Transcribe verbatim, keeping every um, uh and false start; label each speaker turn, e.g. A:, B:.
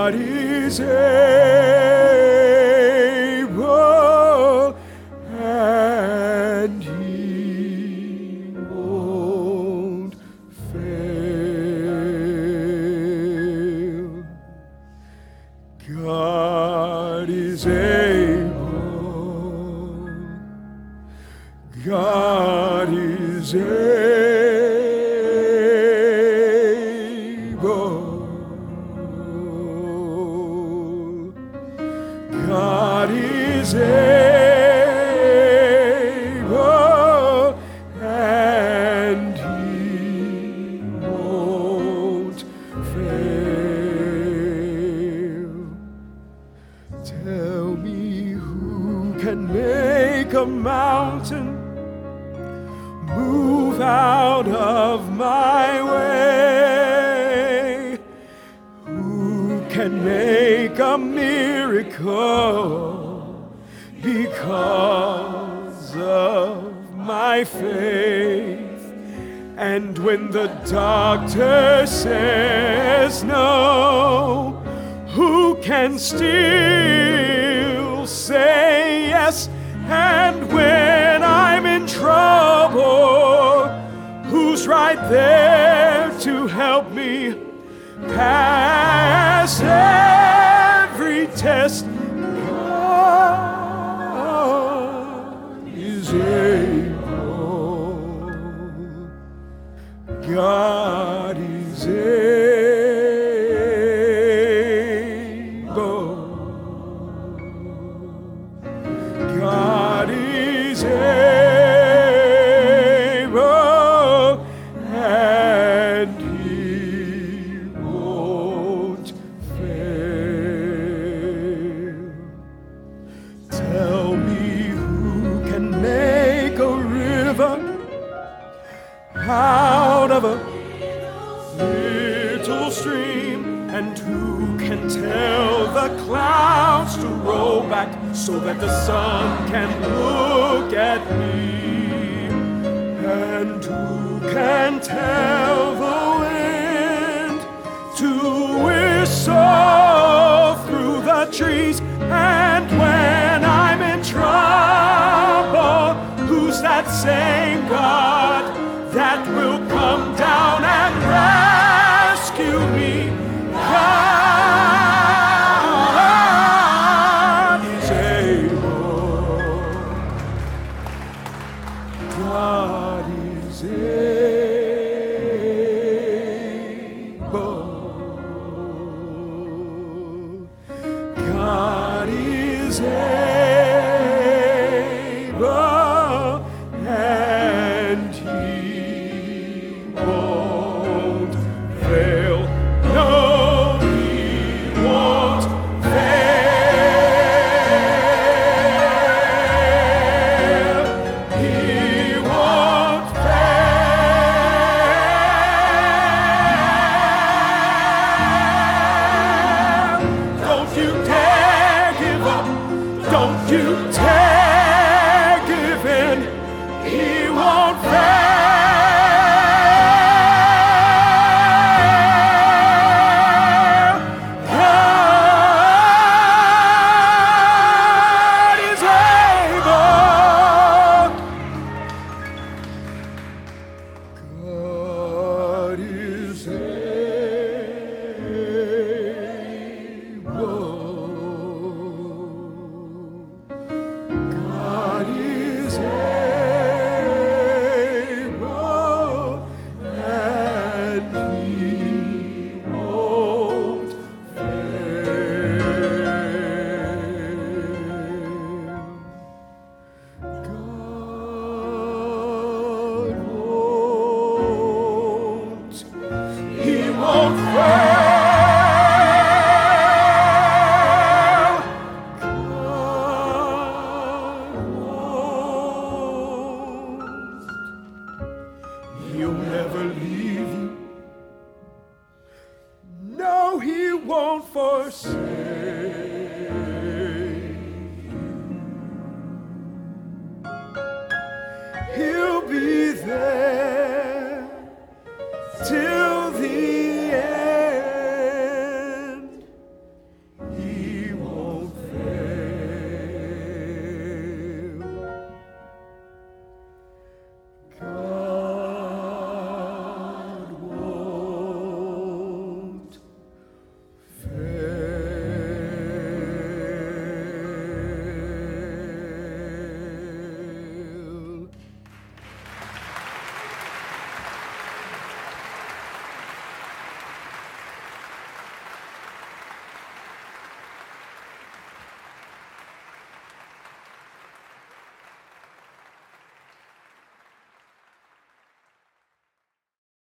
A: God is able, and He won't fail. God is able. God is able. God is able, and He won't fail. Tell me, who can make a mountain move out of my way? Who can make a miracle because of my faith? And when the doctor says no, who can still say yes? And when I'm in trouble, who's right there to help me pass every test? God is able. God is able. God is able, and He won't fail. Tell me, who can make a river out of a little stream? And who can tell the clouds to roll back so that the sun can look at me? And who can tell the wind to whistle through the trees? And when I'm in trouble, who's that same God that will come down and rescue me? God is able. God is able. God is able, and He won't fail. No, He won't fail. He won't fail. Don't you dare give up. Don't you dare give in. He won't fail. God is able. God is able. God is able, and He won't fail. God won't. He won't fail. He'll never leave you. No, He won't forsake.